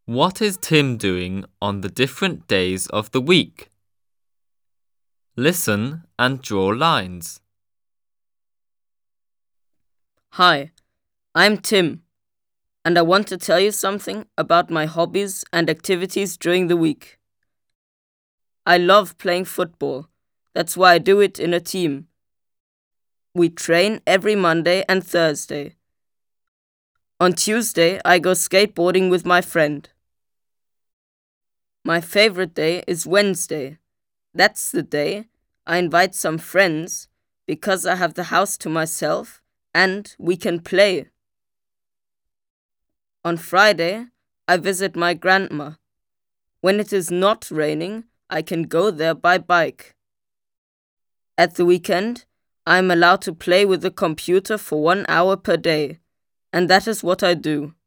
What is Tim doing on the different days of the week? Listen and draw lines. Hi, I'm Tim, and I want to tell you something about my hobbies and activities during the week. I love playing football. That's why I do it in a team. We train every Monday and Thursday. On Tuesday, I go skateboarding with my friend. My favorite day is Wednesday. That's the day I invite some friends because I have the house to myself and we can play. On Friday, I visit my grandma. When it is not raining, I can go there by bike. At the weekend, I am allowed to play with the computer for 1 hour per day, and that is what I do.